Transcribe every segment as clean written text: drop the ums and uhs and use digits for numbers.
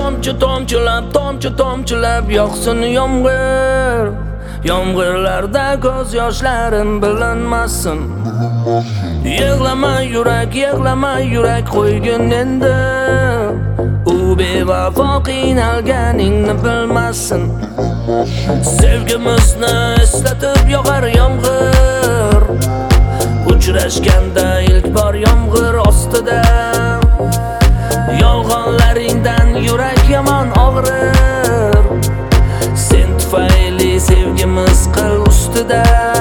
tomchilab yoqsin yomg'ir. Yomg'irlarda ko'z yoshlarim bilinmasin. Yig'lama yurak qo'ygin endi. U bevafo qiynalganingni bilmasin. Sevgimizni eslatib yog'ar yomg'ir. Uchrashganda ilk bor yomg'ir ostida. Yolg'onlaringdan yurak yomon og'rir. Sen tufayli sevgimiz qil ustida.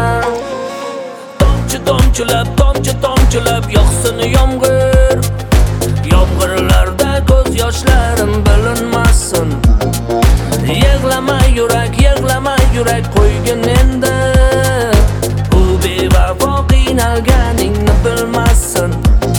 Tomchilab yoqsin yomg'ir. Yomg'irlarda ko'z yoshlarim bilinmasin. Yig'lama yurak qo'ygin endi. U bevafo qiynalganingni bilmasin.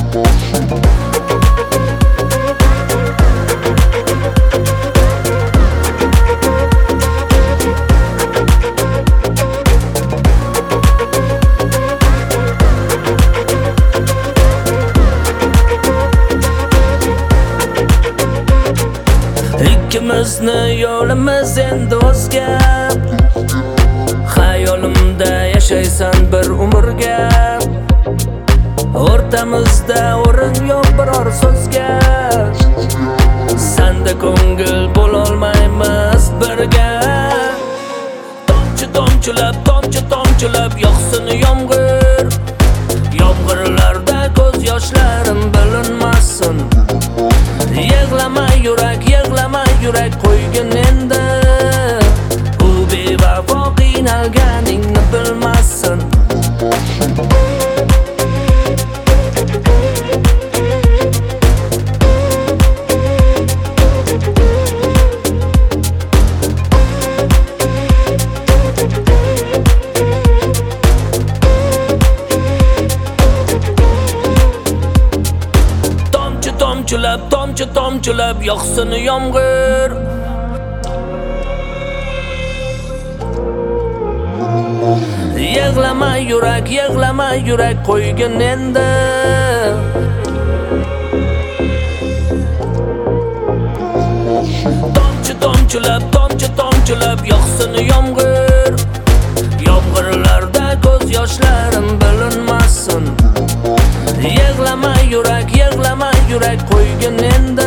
Ikkimizni yo'limiz endi o'zga. Xayolimda yashaysan bir umrga. O'rtamizda o'rin yo'q biror so'zga. Senda ko'ngil bo'lolmaymiz birga. Tomchilab yoqsin yomg'ir. Yomg'irlarda ko'z yoshlarim bilinmasin. Yig'lama yurak qo'ygin endi. U bevafo qiynalganingni bilmasin. Tomchilab yoqsin yomg'ir. Yig'lama yurak qo'ygin endi. Tomchilab yoqsin yomg'ir. Yomg'irlarda ko'z yoshlarim bilinmasin. Yig'lama yurak qo'ygin endi.